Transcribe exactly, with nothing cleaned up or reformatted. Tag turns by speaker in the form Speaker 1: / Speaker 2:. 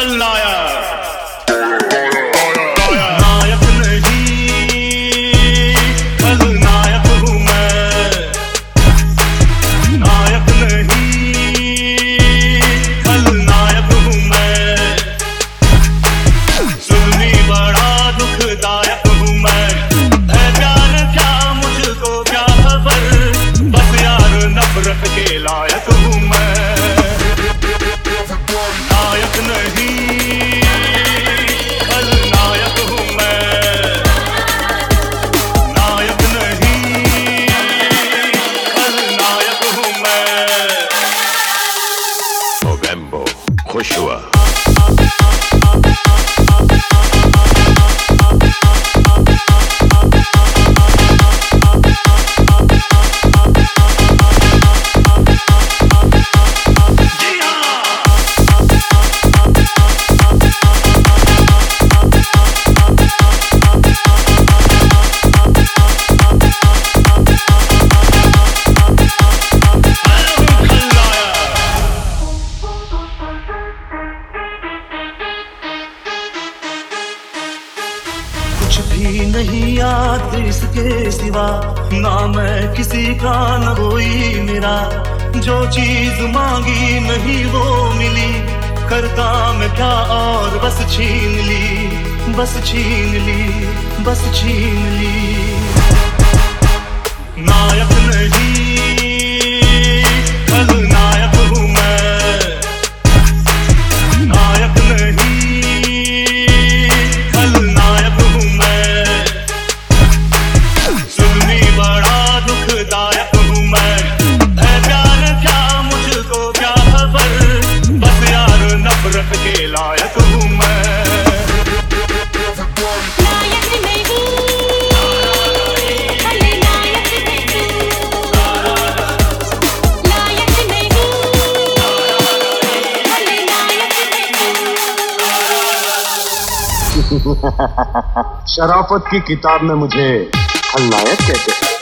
Speaker 1: खलनायक नायक नहीं खलनायक हूँ मैं, नायक नहीं खलनायक हूँ मैं, जुल्मी बड़ा दुखदायक हूँ मैं। है प्यार क्या मुझको क्या खबर, बस यार नफरत के लायक हूँ मैं। नायक नहीं खलनायक हूँ मैं, नायक नहीं खलनायक हूँ मैं।
Speaker 2: मोगेम्बो खुश हुआ।
Speaker 1: कुछ भी नहीं याद इसके सिवा, ना मैं किसी का न कोई मेरा। जो चीज मांगी नहीं वो मिली, करता मैं क्या और बस छीन ली, बस छीन ली, बस छीन ली। नायक नहीं खलनायक हूँ मैं, नायक नहीं खलनायक हूँ मैं, जुल्मी बड़ा दुखदायक हूँ मैं। है प्यार क्या मुझको क्या खबर, बस यार नफरत के लायक हूँ मैं।
Speaker 3: नायक नहीं खलनायक नहीं, नायक नहीं खलनायक नहीं।
Speaker 2: शराफत की किताब में मुझे खलनायक कहते हैं।